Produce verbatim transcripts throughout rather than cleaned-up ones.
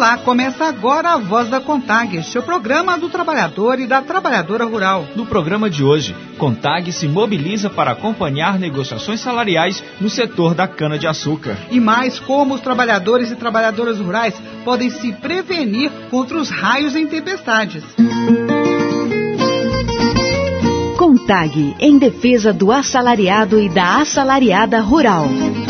Olá, começa agora a Voz da CONTAG, seu programa do trabalhador e da trabalhadora rural. No programa de hoje, CONTAG se mobiliza para acompanhar negociações salariais no setor da cana-de-açúcar. E mais, como os trabalhadores e trabalhadoras rurais podem se prevenir contra os raios em tempestades. CONTAG, em defesa do assalariado e da assalariada rural.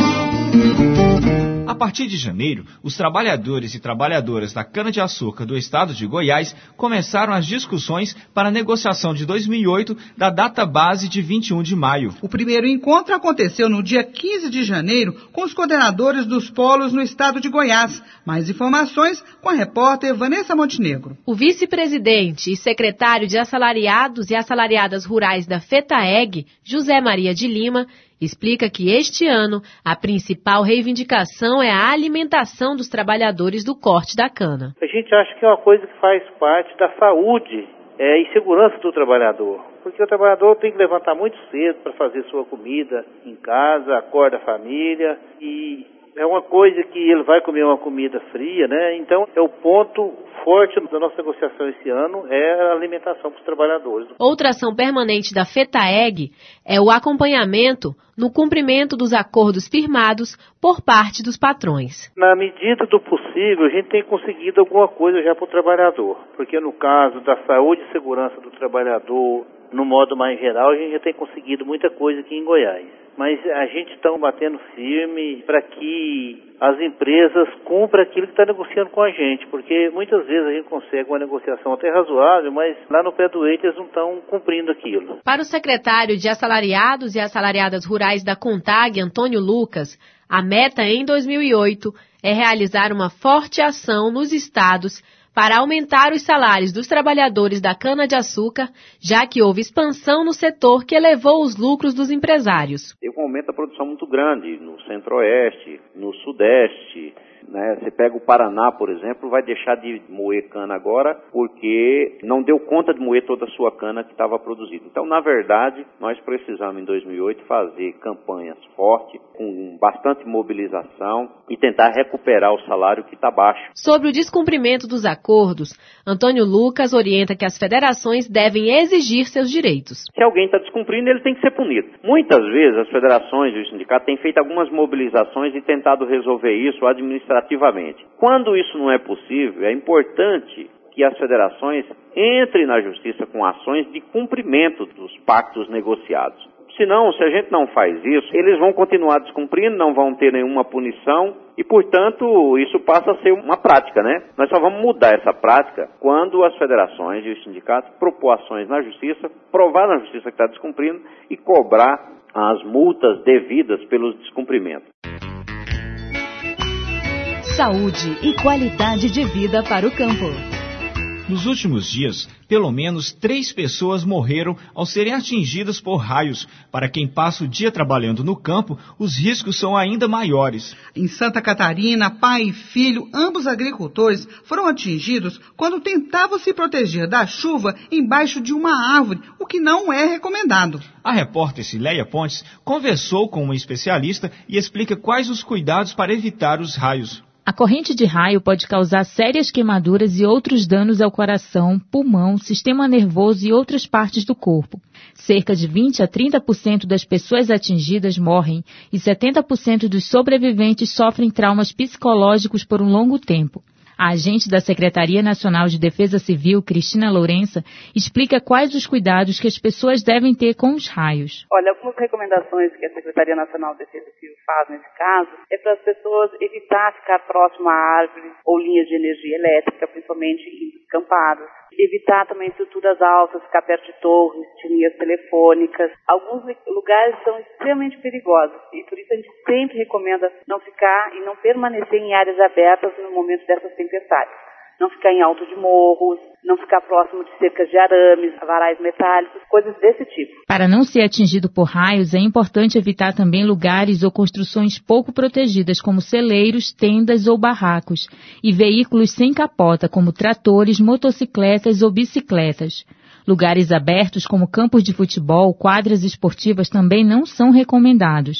A partir de janeiro, os trabalhadores e trabalhadoras da cana-de-açúcar do estado de Goiás começaram as discussões para a negociação de dois mil e oito da data base de vinte e um de maio. O primeiro encontro aconteceu no dia quinze de janeiro com os coordenadores dos polos no estado de Goiás. Mais informações com a repórter Vanessa Montenegro. O vice-presidente e secretário de assalariados e assalariadas rurais da FETAEG, José Maria de Lima, explica que este ano a principal reivindicação é a alimentação dos trabalhadores do corte da cana. A gente acha que é uma coisa que faz parte da saúde é, e segurança do trabalhador, porque o trabalhador tem que levantar muito cedo para fazer sua comida em casa, acorda a família e é uma coisa que ele vai comer uma comida fria, né? Então é o ponto forte da nossa negociação esse ano é a alimentação para os trabalhadores. Outra ação permanente da FETAEG é o acompanhamento no cumprimento dos acordos firmados por parte dos patrões. Na medida do possível, a gente tem conseguido alguma coisa já para o trabalhador, porque no caso da saúde e segurança do trabalhador, no modo mais geral, a gente já tem conseguido muita coisa aqui em Goiás. Mas a gente está batendo firme para que as empresas cumpram aquilo que está negociando com a gente, porque muitas vezes a gente consegue uma negociação até razoável, mas lá no pé do eito eles não estão cumprindo aquilo. Para o secretário de Assalariados e Assalariadas Rurais da CONTAG, Antônio Lucas, a meta em dois mil e oito é realizar uma forte ação nos estados para aumentar os salários dos trabalhadores da cana-de-açúcar, já que houve expansão no setor que elevou os lucros dos empresários. Teve um aumento da produção muito grande no centro-oeste, no sudeste. Né? Você pega o Paraná, por exemplo, vai deixar de moer cana agora porque não deu conta de moer toda a sua cana que estava produzida. Então, na verdade, nós precisamos em dois mil e oito fazer campanhas fortes, com bastante mobilização e tentar recuperar o salário que está baixo. Sobre o descumprimento dos acordos, Antônio Lucas orienta que as federações devem exigir seus direitos. Se alguém está descumprindo, ele tem que ser punido. Muitas vezes as federações e os sindicatos têm feito algumas mobilizações e tentado resolver isso administrativamente. Quando isso não é possível, é importante que as federações entrem na justiça com ações de cumprimento dos pactos negociados. Senão, se a gente não faz isso, eles vão continuar descumprindo, não vão ter nenhuma punição e, portanto, isso passa a ser uma prática, né? Nós só vamos mudar essa prática quando as federações e os sindicatos propor ações na justiça, provar na justiça que está descumprindo e cobrar as multas devidas pelos descumprimentos. Saúde e qualidade de vida para o campo. Nos últimos dias, pelo menos três pessoas morreram ao serem atingidas por raios. Para quem passa o dia trabalhando no campo, os riscos são ainda maiores. Em Santa Catarina, pai e filho, ambos agricultores, foram atingidos quando tentavam se proteger da chuva embaixo de uma árvore, o que não é recomendado. A repórter Cileia Pontes conversou com uma especialista e explica quais os cuidados para evitar os raios. A corrente de raio pode causar sérias queimaduras e outros danos ao coração, pulmão, sistema nervoso e outras partes do corpo. Cerca de vinte a trinta por cento das pessoas atingidas morrem e setenta por cento dos sobreviventes sofrem traumas psicológicos por um longo tempo. A agente da Secretaria Nacional de Defesa Civil, Cristina Lourença, explica quais os cuidados que as pessoas devem ter com os raios. Olha, algumas recomendações que a Secretaria Nacional de Defesa Civil faz nesse caso é para as pessoas evitar ficar próximo a árvores ou linhas de energia elétrica, principalmente em descampados. Evitar também estruturas altas, ficar perto de torres, de linhas telefônicas. Alguns lugares são extremamente perigosos e por isso a gente sempre recomenda não ficar e não permanecer em áreas abertas no momento dessas tempestades. Não ficar em alto de morros, não ficar próximo de cercas de arames, varais metálicos, coisas desse tipo. Para não ser atingido por raios, é importante evitar também lugares ou construções pouco protegidas, como celeiros, tendas ou barracos, e veículos sem capota, como tratores, motocicletas ou bicicletas. Lugares abertos, como campos de futebol, quadras esportivas, também não são recomendados.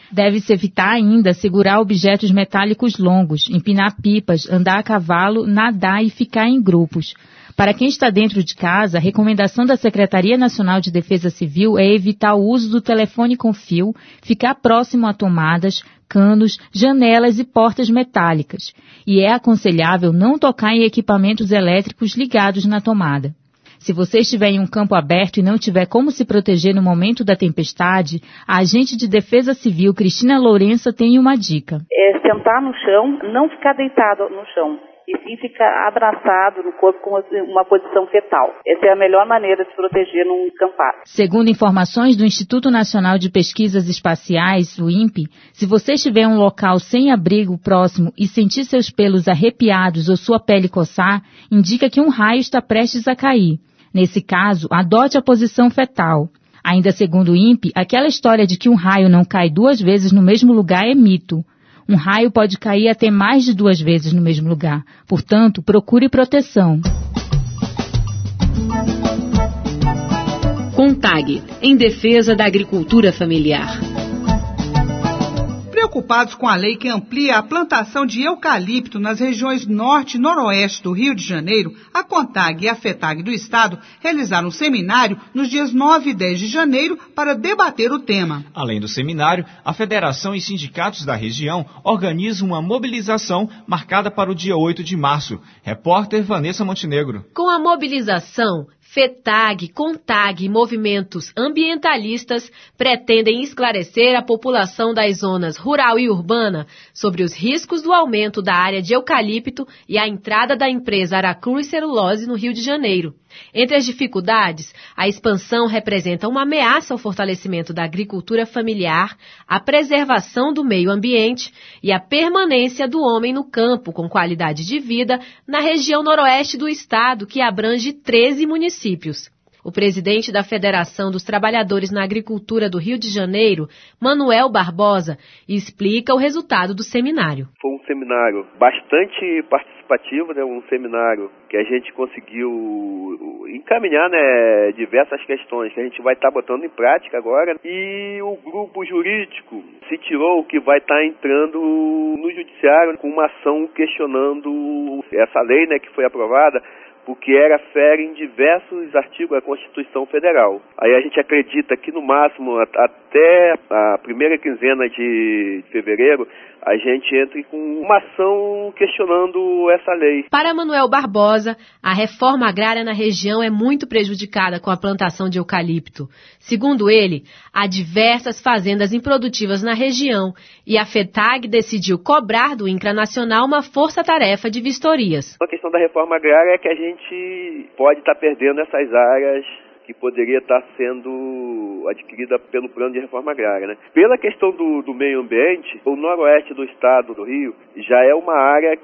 Deve-se evitar ainda segurar objetos metálicos longos, empinar pipas, andar a cavalo, nadar e ficar em grupos. Para quem está dentro de casa, a recomendação da Secretaria Nacional de Defesa Civil é evitar o uso do telefone com fio, ficar próximo a tomadas, canos, janelas e portas metálicas. E é aconselhável não tocar em equipamentos elétricos ligados na tomada. Se você estiver em um campo aberto e não tiver como se proteger no momento da tempestade, a agente de Defesa Civil, Cristina Lourença, tem uma dica. É sentar no chão, não ficar deitado no chão, e sim ficar abraçado no corpo com uma posição fetal. Essa é a melhor maneira de se proteger num acampado. Segundo informações do Instituto Nacional de Pesquisas Espaciais, o INPE, se você estiver em um local sem abrigo próximo e sentir seus pelos arrepiados ou sua pele coçar, indica que um raio está prestes a cair. Nesse caso, adote a posição fetal. Ainda segundo o INPE, aquela história de que um raio não cai duas vezes no mesmo lugar é mito. Um raio pode cair até mais de duas vezes no mesmo lugar. Portanto, procure proteção. CONTAG, em defesa da agricultura familiar. Preocupados com a lei que amplia a plantação de eucalipto nas regiões norte e noroeste do Rio de Janeiro, a CONTAG e a FETAG do Estado realizaram um seminário nos dias nove e dez de janeiro para debater o tema. Além do seminário, a Federação e sindicatos da região organizam uma mobilização marcada para o dia oito de março. Repórter Vanessa Montenegro. Com a mobilização, FETAG, CONTAG e movimentos ambientalistas pretendem esclarecer a população das zonas rural e urbana sobre os riscos do aumento da área de eucalipto e a entrada da empresa Aracruz Celulose no Rio de Janeiro. Entre as dificuldades, a expansão representa uma ameaça ao fortalecimento da agricultura familiar, a preservação do meio ambiente e a permanência do homem no campo com qualidade de vida na região noroeste do estado, que abrange treze municípios. O presidente da Federação dos Trabalhadores na Agricultura do Rio de Janeiro, Manuel Barbosa, explica o resultado do seminário. Foi um seminário bastante participativo, né? Um seminário que a gente conseguiu encaminhar, né, diversas questões que a gente vai estar tá botando em prática agora. E o grupo jurídico se tirou que vai estar tá entrando no judiciário com uma ação questionando essa lei, né, que foi aprovada, porque era fere em diversos artigos da Constituição Federal. Aí a gente acredita que no máximo até a primeira quinzena de fevereiro a gente entre com uma ação questionando essa lei. Para Manuel Barbosa, a reforma agrária na região é muito prejudicada com a plantação de eucalipto. Segundo ele, há diversas fazendas improdutivas na região e a FETAG decidiu cobrar do INCRA Nacional uma força-tarefa de vistorias. A questão da reforma agrária é que a gente pode estar perdendo essas áreas que poderia estar sendo adquirida pelo plano de reforma agrária, né? Pela questão do, do meio ambiente, o noroeste do estado do Rio já é uma área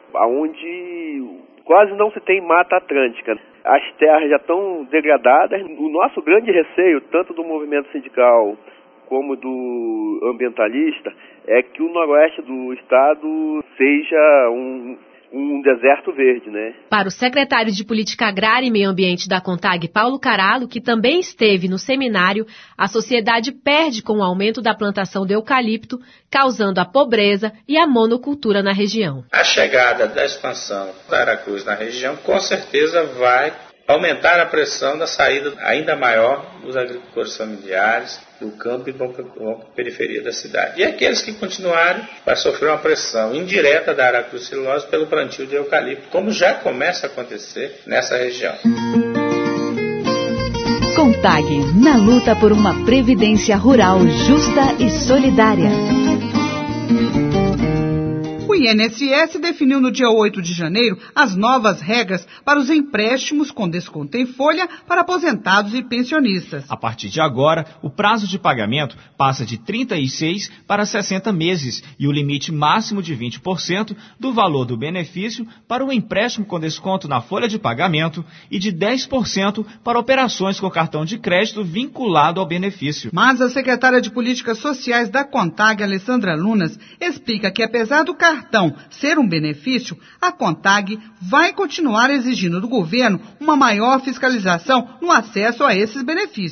onde quase não se tem mata atlântica. As terras já estão degradadas. O nosso grande receio, tanto do movimento sindical como do ambientalista, é que o noroeste do estado seja um... um deserto verde, né? Para o secretário de Política Agrária e Meio Ambiente da CONTAG, Paulo Caralo, que também esteve no seminário, a sociedade perde com o aumento da plantação de eucalipto, causando a pobreza e a monocultura na região. A chegada da expansão da Aracruz na região, com certeza vai aumentar a pressão da saída ainda maior dos agricultores familiares do campo e vão para a periferia da cidade. E aqueles que continuarem vai sofrer uma pressão indireta da Aracruz Celulose pelo plantio de eucalipto, como já começa a acontecer nessa região. CONTAG, na luta por uma previdência rural justa e solidária. O I N S S definiu no dia oito de janeiro as novas regras para os empréstimos com desconto em folha para aposentados e pensionistas. A partir de agora, o prazo de pagamento passa de trinta e seis para sessenta meses e o limite máximo de vinte por cento do valor do benefício para o empréstimo com desconto na folha de pagamento e de dez por cento para operações com cartão de crédito vinculado ao benefício. Mas a secretária de Políticas Sociais da CONTAG, Alessandra Lunas, explica que apesar do cartão ser um benefício, a CONTAG vai continuar exigindo do governo uma maior fiscalização no acesso a esses benefícios.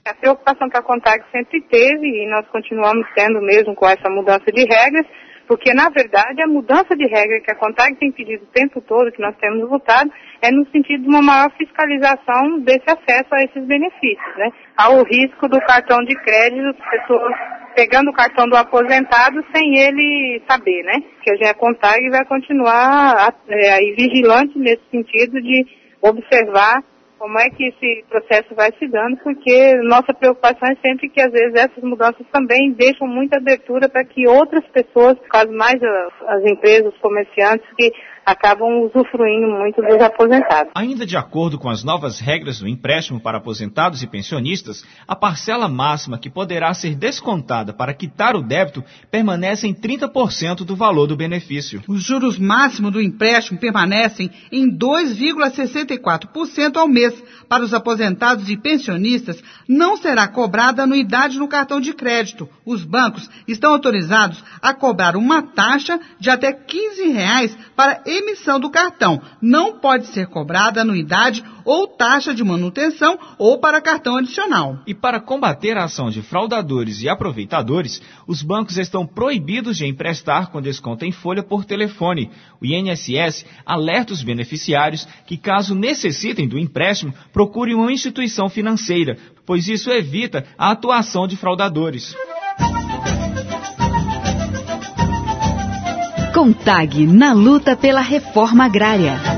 A preocupação que a CONTAG sempre teve, e nós continuamos tendo mesmo com essa mudança de regras, porque, na verdade, a mudança de regra que a CONTAG tem pedido o tempo todo, que nós temos lutado, é no sentido de uma maior fiscalização desse acesso a esses benefícios, né? Há o risco do cartão de crédito, pessoas pegando o cartão do aposentado sem ele saber, né? Que a CONTAG vai continuar é, aí vigilante nesse sentido de observar como é que esse processo vai se dando, porque nossa preocupação é sempre que, às vezes, essas mudanças também deixam muita abertura para que outras pessoas, no caso mais as, as empresas, os comerciantes, que acabam usufruindo muito dos aposentados. Ainda de acordo com as novas regras do empréstimo para aposentados e pensionistas, a parcela máxima que poderá ser descontada para quitar o débito permanece em trinta por cento do valor do benefício. Os juros máximos do empréstimo permanecem em dois vírgula sessenta e quatro por cento ao mês. Para os aposentados e pensionistas, não será cobrada anuidade no cartão de crédito. Os bancos estão autorizados a cobrar uma taxa de até quinze reais para emissão do cartão. Não pode ser cobrada anuidade ou taxa de manutenção ou para cartão adicional. E para combater a ação de fraudadores e aproveitadores, os bancos estão proibidos de emprestar com desconto em folha por telefone. O I N S S alerta os beneficiários que, caso necessitem do empréstimo, procurem uma instituição financeira, pois isso evita a atuação de fraudadores. CONTAG na luta pela reforma agrária.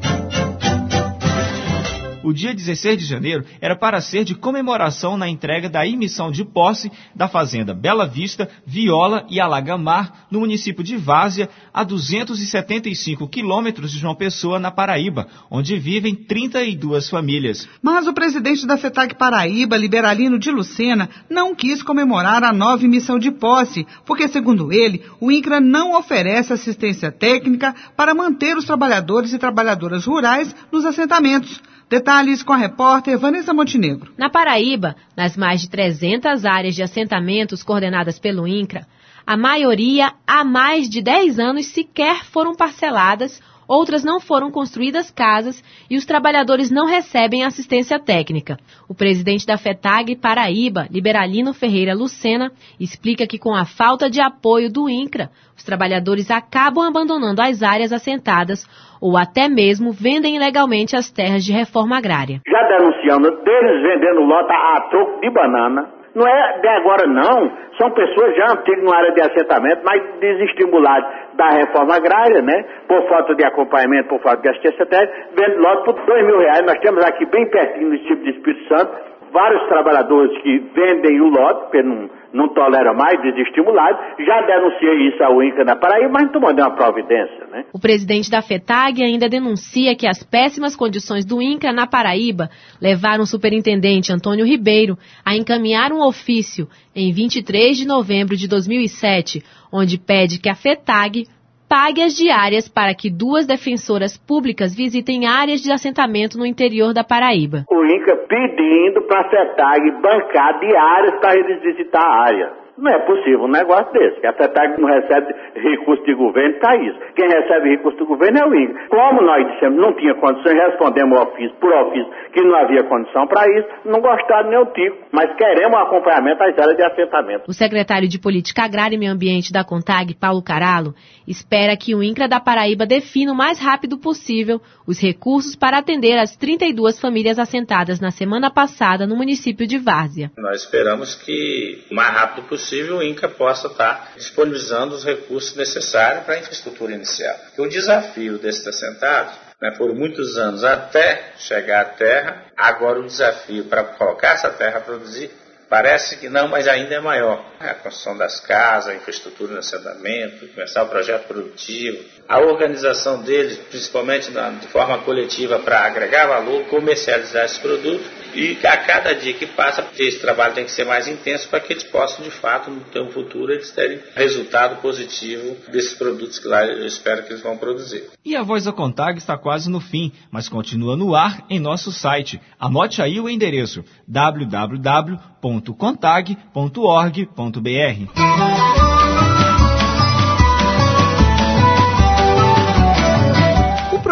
O dia dezesseis de janeiro era para ser de comemoração na entrega da emissão de posse da fazenda Bela Vista, Viola e Alagamar, no município de Várzea, a duzentos e setenta e cinco quilômetros de João Pessoa, na Paraíba, onde vivem trinta e duas famílias. Mas o presidente da FETAG Paraíba, Liberalino de Lucena, não quis comemorar a nova emissão de posse, porque, segundo ele, o INCRA não oferece assistência técnica para manter os trabalhadores e trabalhadoras rurais nos assentamentos. Detalhes com a repórter Vanessa Montenegro. Na Paraíba, nas mais de trezentas áreas de assentamentos coordenadas pelo INCRA, a maioria há mais de dez anos sequer foram parceladas, outras não foram construídas casas e os trabalhadores não recebem assistência técnica. O presidente da FETAG Paraíba, Liberalino Ferreira Lucena, explica que com a falta de apoio do INCRA, os trabalhadores acabam abandonando as áreas assentadas ou até mesmo vendem ilegalmente as terras de reforma agrária. Já denunciando deles vendendo lota a troco de banana. Não é de agora não, são pessoas já antigas na área de assentamento, mas desestimuladas da reforma agrária, né? Por falta de acompanhamento, por falta de assistência técnica, vendo lote por dois mil reais. Nós temos aqui bem pertinho no município de Espírito Santo, vários trabalhadores que vendem o lote, porque não, não toleram mais, desestimulados. Já denunciei isso ao INCRA na Paraíba, mas não tomou nenhuma providência, né? O presidente da FETAG ainda denuncia que as péssimas condições do INCRA na Paraíba levaram o superintendente Antônio Ribeiro a encaminhar um ofício em vinte e três de novembro de dois mil e sete, onde pede que a FETAG pague as diárias para que duas defensoras públicas visitem áreas de assentamento no interior da Paraíba. O INCRA pedindo para a FETAG bancar diárias para eles visitar a área. Não é possível um negócio desse, que a FETAG não recebe recurso de governo, está isso. Quem recebe recurso do governo é o INCRA. Como nós dissemos, não tinha condições, respondemos ofício por ofício que não havia condição para isso, não gostaram nem o tico, mas queremos acompanhamento às áreas de assentamento. O secretário de Política Agrária e Meio Ambiente da CONTAG, Paulo Caralo, espera que o INCRA da Paraíba defina o mais rápido possível os recursos para atender as trinta e duas famílias assentadas na semana passada no município de Várzea. Nós esperamos que o mais rápido possível o INCRA possa estar disponibilizando os recursos necessários para a infraestrutura inicial. Porque o desafio desses assentados, né, por muitos anos até chegar à terra, agora o desafio para colocar essa terra a produzir parece que não, mas ainda é maior. A construção das casas, a infraestrutura no assentamento, começar o projeto produtivo, a organização deles, principalmente na, de forma coletiva, para agregar valor, comercializar esse produto. E a cada dia que passa, esse trabalho tem que ser mais intenso para que eles possam, de fato, no tempo futuro, eles terem resultado positivo desses produtos que lá eu espero que eles vão produzir. E a Voz da CONTAG está quase no fim, mas continua no ar em nosso site. Anote aí o endereço w w w ponto contag ponto org ponto b r. O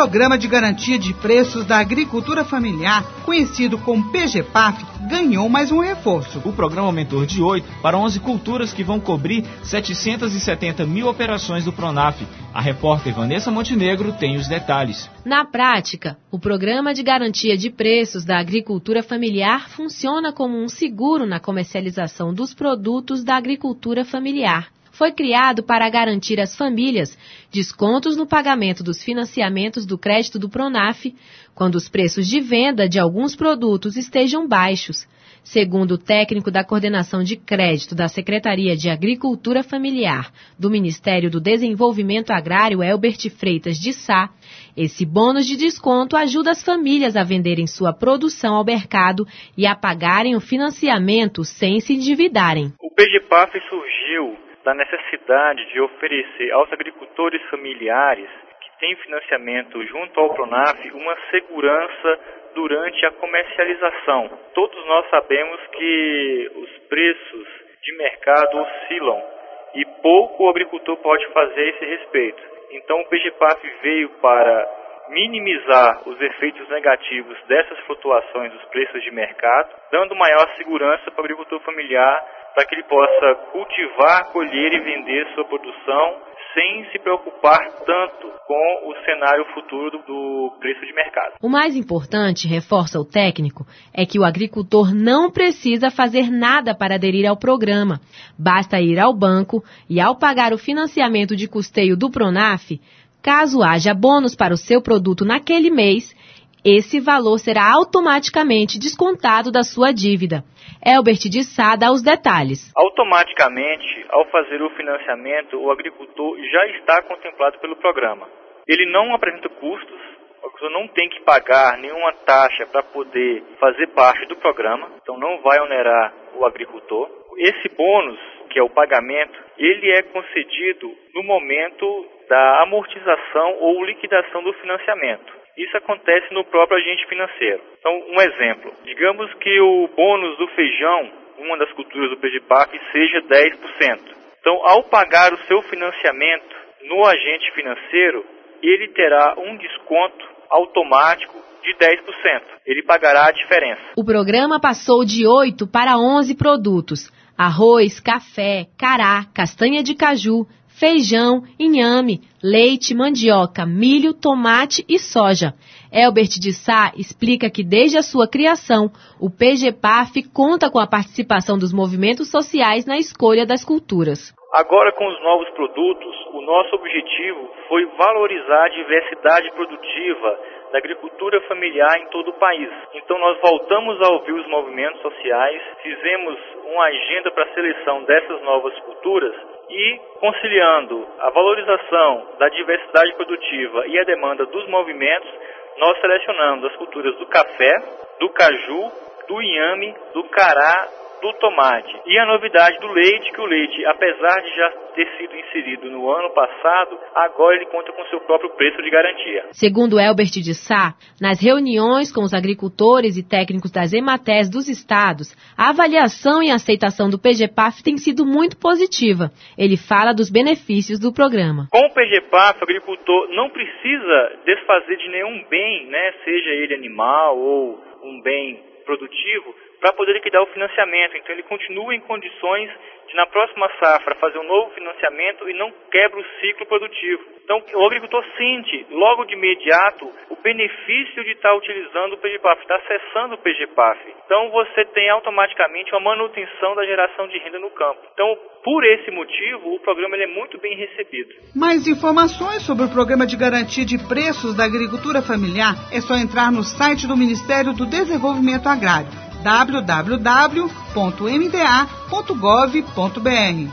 Programa de Garantia de Preços da Agricultura Familiar, conhecido como P G P A F, ganhou mais um reforço. O programa aumentou de oito para onze culturas que vão cobrir setecentas e setenta mil operações do Pronaf. A repórter Vanessa Montenegro tem os detalhes. Na prática, o Programa de Garantia de Preços da Agricultura Familiar funciona como um seguro na comercialização dos produtos da agricultura familiar. Foi criado para garantir às famílias descontos no pagamento dos financiamentos do crédito do Pronaf, quando os preços de venda de alguns produtos estejam baixos. Segundo o técnico da Coordenação de Crédito da Secretaria de Agricultura Familiar do Ministério do Desenvolvimento Agrário, Elbert Freitas de Sá, esse bônus de desconto ajuda as famílias a venderem sua produção ao mercado e a pagarem o financiamento sem se endividarem. O P G P A F surgiu da necessidade de oferecer aos agricultores familiares que têm financiamento junto ao Pronaf uma segurança durante a comercialização. Todos nós sabemos que os preços de mercado oscilam e pouco o agricultor pode fazer a esse respeito. Então o P G P A F veio para minimizar os efeitos negativos dessas flutuações dos preços de mercado, dando maior segurança para o agricultor familiar, para que ele possa cultivar, colher e vender sua produção sem se preocupar tanto com o cenário futuro do, do preço de mercado. O mais importante, reforça o técnico, é que o agricultor não precisa fazer nada para aderir ao programa. Basta ir ao banco e, ao pagar o financiamento de custeio do Pronaf, caso haja bônus para o seu produto naquele mês, esse valor será automaticamente descontado da sua dívida. Elbert de Sá dá os detalhes. Automaticamente, ao fazer o financiamento, o agricultor já está contemplado pelo programa. Ele não apresenta custos, o agricultor não tem que pagar nenhuma taxa para poder fazer parte do programa, então não vai onerar o agricultor. Esse bônus, que é o pagamento, ele é concedido no momento da amortização ou liquidação do financiamento. Isso acontece no próprio agente financeiro. Então, um exemplo. Digamos que o bônus do feijão, uma das culturas do P G P A F, seja dez por cento. Então, ao pagar o seu financiamento no agente financeiro, ele terá um desconto automático de dez por cento. Ele pagará a diferença. O programa passou de oito para onze produtos: arroz, café, cará, castanha de caju, feijão, inhame, leite, mandioca, milho, tomate e soja. Elbert de Sá explica que desde a sua criação, o P G P A F conta com a participação dos movimentos sociais na escolha das culturas. Agora, com os novos produtos, o nosso objetivo foi valorizar a diversidade produtiva da agricultura familiar em todo o país. Então nós voltamos a ouvir os movimentos sociais, fizemos uma agenda para a seleção dessas novas culturas e, conciliando a valorização da diversidade produtiva e a demanda dos movimentos, nós selecionamos as culturas do café, do caju, do inhame, do cará, do tomate. E a novidade do leite, que o leite, apesar de já ter sido inserido no ano passado, agora ele conta com seu próprio preço de garantia. Segundo Elbert de Sá, nas reuniões com os agricultores e técnicos das EMATES dos estados, a avaliação e aceitação do P G P A F tem sido muito positiva. Ele fala dos benefícios do programa. Com o P G P A F, o agricultor não precisa desfazer de nenhum bem, né, seja ele animal ou um bem produtivo, para poder liquidar o financiamento. Então ele continua em condições de, na próxima safra, fazer um novo financiamento e não quebra o ciclo produtivo. Então o agricultor sente logo de imediato o benefício de estar utilizando o P G P A F, estar acessando o P G P A F. Então você tem automaticamente uma manutenção da geração de renda no campo. Então, por esse motivo, o programa ele é muito bem recebido. Mais informações sobre o Programa de Garantia de Preços da Agricultura Familiar é só entrar no site do Ministério do Desenvolvimento Agrário, w w w ponto m d a ponto gov ponto b r.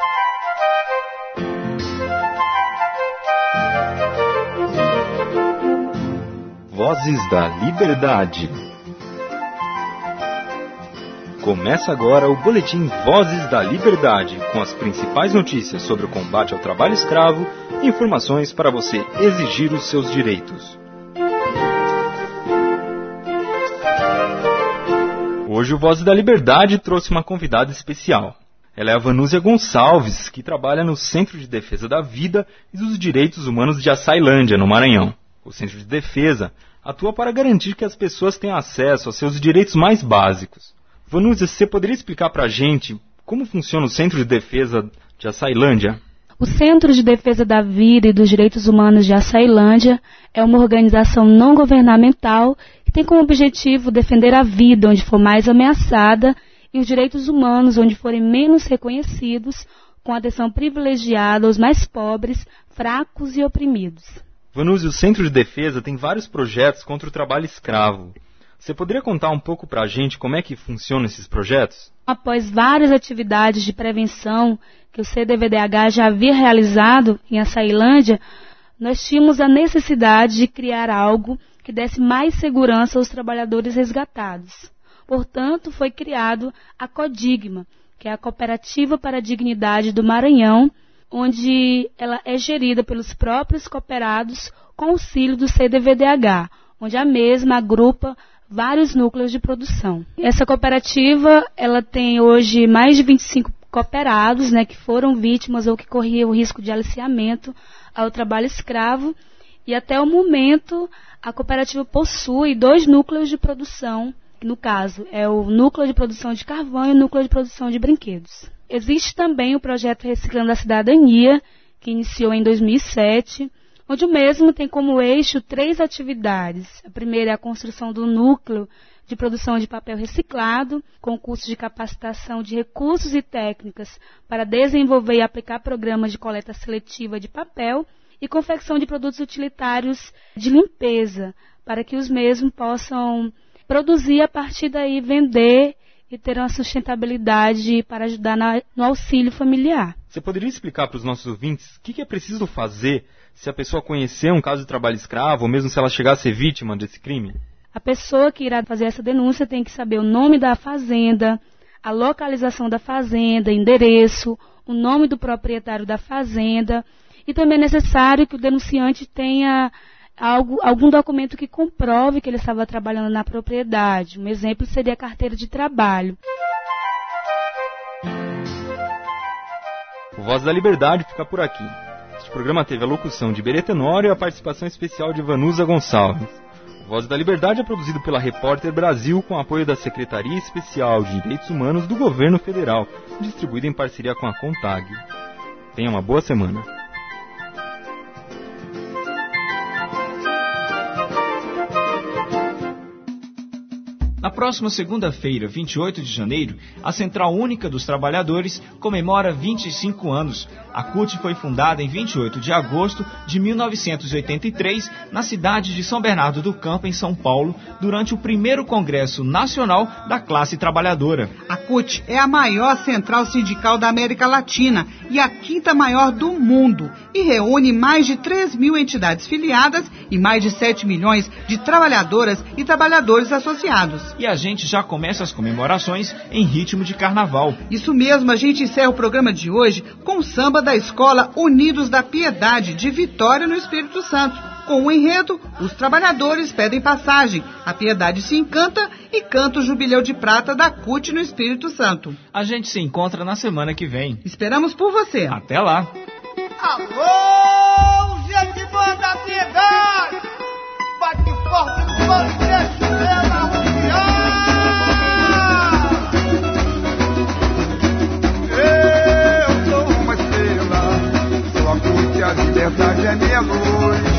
Vozes da Liberdade. Começa agora o Boletim Vozes da Liberdade, com as principais notícias sobre o combate ao trabalho escravo e informações para você exigir os seus direitos. Hoje o Vozes da Liberdade trouxe uma convidada especial. Ela é a Vanúzia Gonçalves, que trabalha no Centro de Defesa da Vida e dos Direitos Humanos de Açailândia, no Maranhão. O Centro de Defesa atua para garantir que as pessoas tenham acesso aos seus direitos mais básicos. Vanúzia, você poderia explicar para a gente como funciona o Centro de Defesa de Açailândia? O Centro de Defesa da Vida e dos Direitos Humanos de Açailândia é uma organização não governamental que tem como objetivo defender a vida onde for mais ameaçada e os direitos humanos onde forem menos reconhecidos, com atenção privilegiada aos mais pobres, fracos e oprimidos. Vanúzia, o Centro de Defesa tem vários projetos contra o trabalho escravo. Você poderia contar um pouco para a gente como é que funcionam esses projetos? Após várias atividades de prevenção que o C D V D H já havia realizado em Açailândia, nós tínhamos a necessidade de criar algo que desse mais segurança aos trabalhadores resgatados. Portanto, foi criado a CODIGMA, que é a Cooperativa para a Dignidade do Maranhão, onde ela é gerida pelos próprios cooperados com auxílio do C D V D H, onde a mesma agrupa vários núcleos de produção. Essa cooperativa, ela tem hoje mais de vinte e cinco cooperados, né, que foram vítimas ou que corriam o risco de aliciamento ao trabalho escravo, e até o momento a cooperativa possui dois núcleos de produção, que no caso é o núcleo de produção de carvão e o núcleo de produção de brinquedos. Existe também o projeto Reciclando a Cidadania, que iniciou em dois mil e sete, onde o mesmo tem como eixo três atividades. A primeira é a construção do núcleo de produção de papel reciclado, com cursos de capacitação de recursos e técnicas para desenvolver e aplicar programas de coleta seletiva de papel e confecção de produtos utilitários de limpeza, para que os mesmos possam produzir a partir daí, vender e ter uma sustentabilidade para ajudar na, no auxílio familiar. Você poderia explicar para os nossos ouvintes o que, que é preciso fazer se a pessoa conhecer um caso de trabalho escravo, ou mesmo se ela chegar a ser vítima desse crime? A pessoa que irá fazer essa denúncia tem que saber o nome da fazenda, a localização da fazenda, endereço, o nome do proprietário da fazenda, e também é necessário que o denunciante tenha algo, algum documento que comprove que ele estava trabalhando na propriedade. Um exemplo seria a carteira de trabalho. O Voz da Liberdade fica por aqui. Este programa teve a locução de Berê Tenório e a participação especial de Vanusa Gonçalves. O Voz da Liberdade é produzido pela Repórter Brasil com apoio da Secretaria Especial de Direitos Humanos do Governo Federal, distribuído em parceria com a CONTAG. Tenha uma boa semana. Na próxima segunda-feira, vinte e oito de janeiro, a Central Única dos Trabalhadores comemora vinte e cinco anos. A C U T foi fundada em vinte e oito de agosto de mil novecentos e oitenta e três, na cidade de São Bernardo do Campo, em São Paulo, durante o primeiro Congresso Nacional da Classe Trabalhadora. A C U T é a maior central sindical da América Latina e a quinta maior do mundo, e reúne mais de três mil entidades filiadas e mais de sete milhões de trabalhadoras e trabalhadores associados. E a gente já começa as comemorações em ritmo de carnaval. Isso mesmo, a gente encerra o programa de hoje com o samba da Escola Unidos da Piedade, de Vitória, no Espírito Santo. Com o enredo, os trabalhadores pedem passagem, a Piedade se encanta e canta o Jubileu de Prata da C U T no Espírito Santo. A gente se encontra na semana que vem. Esperamos por você. Até lá. Alô, gente boa da Piedade! Bate forte no podcast dela mundial! Eu sou uma estrela, sua C U T, a liberdade é minha luz.